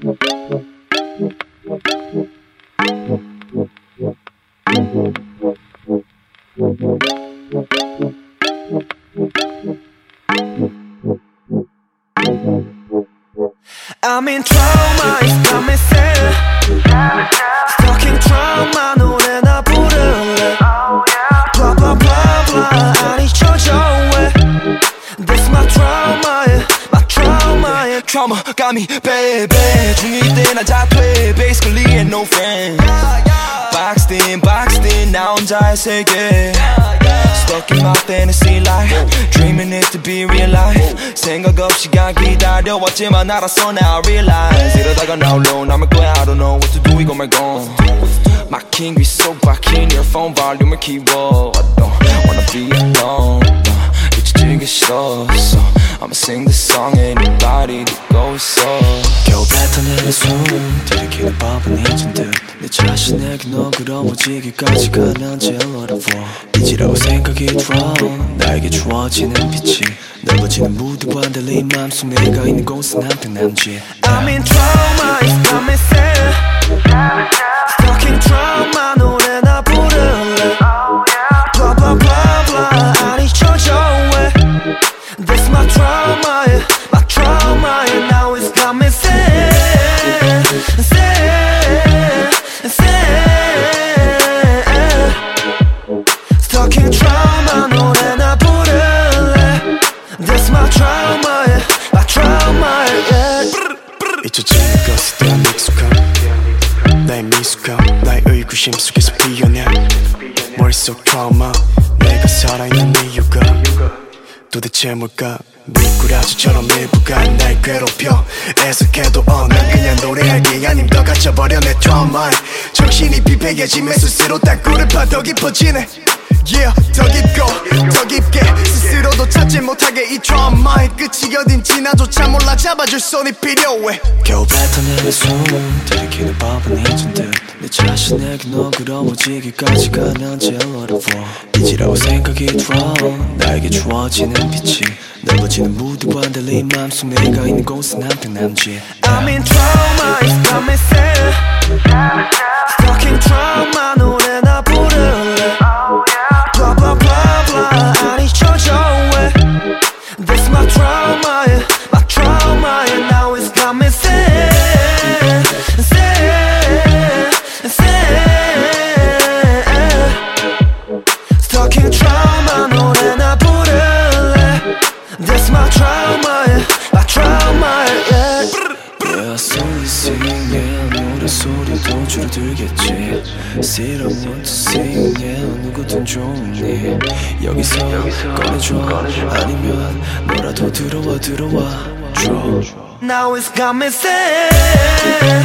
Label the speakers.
Speaker 1: I'm in trauma, it's got me sad. Stuck in trauma, 노래나 부를래. Blah blah blah blah, 안 잊혀져 왜. This my trauma, yeah, my trauma, yeah. Trauma got me, baby. 중2 때 난 자퇴, basically ain't no friend. Boxed in, 나 혼자의 세계. Stuck in my fantasy life, dreaming it to be real life. 생각 없이 시간 기다려왔지만 알았어 now I realize. 이러다가 나 홀로 남을 거야 I don't know what to do 이거 말고. 막힌 귀 속 박힌 earphone 볼륨을 키워. I don't wanna be alone. 잊혀지기 싫어 so I'ma sing this song anybody 듣고 있어. 겨우 뱉어내는 숨 들이키는 법은 잊은 듯 내 자신에게 너그러워지기까지가 난 제일 어려워. 빛이라고 생각이 들어 나에게 주어지는 빛이 넓어지는 무드와 달리 맘속 내가 있는 곳은 한평 남지. I'm in trauma, it's got me sad. Stuck in trauma, 노래나 부를래. Blah blah blah blah, 안 잊혀져 왜. This my trauma, yeah, my trauma, yeah. Now it's got me sad, sad, sad. Stuck in trauma, 노래나 부를래. This my trauma, yeah, my trauma, yeah.
Speaker 2: 잊혀지는 것에 대한 익숙함 나의 미숙함 나의 의구심 속에서 피어나 머릿속 트라우마 내가 살아있는 이유가 도대체 뭘까. 미꾸라지처럼 일부가 날 괴롭혀 애석해도 난 그냥 노래하기 아님 더 갇혀버려 내 트라우마에. 정신이 비폐해지면 스스로 땅굴을 파 더 깊어지네. Yeah, 더 깊고 더 깊게 스스로도 찾지 못하게 이 트라우마의 끝이 어딘지 나조차 몰라. 잡아줄 손이 필요해.
Speaker 1: 겨우 뱉어내는 숨 들이키는 법은 잊은 듯 내 자신에게 너그러워지기까지가 난 제일 어려워. 빛이라고 생각이 들어 나에게 주어지는 빛이 넓어지는 무드와 달리 맘속 내가 있는 곳은 한평 남지. I'm in trauma, it's got me sad. Stuck in trauma, 노래나 부를래. Blah blah blah blah, 안 잊혀져 왜. This my trauma, yeah, my trauma, yeah. Now it's got me sad, sad, sad. Stuck in trauma, 노래나 부를래. This my trauma, yeah, my trauma, yeah. Yeah, soon you sing, yeah, 노래소리도 줄어들겠지. Say I want to sing, yeah, 누구든 좋으니 여기서 꺼내줘 아니면 너라도 들어와 줘. Now it's got me sad.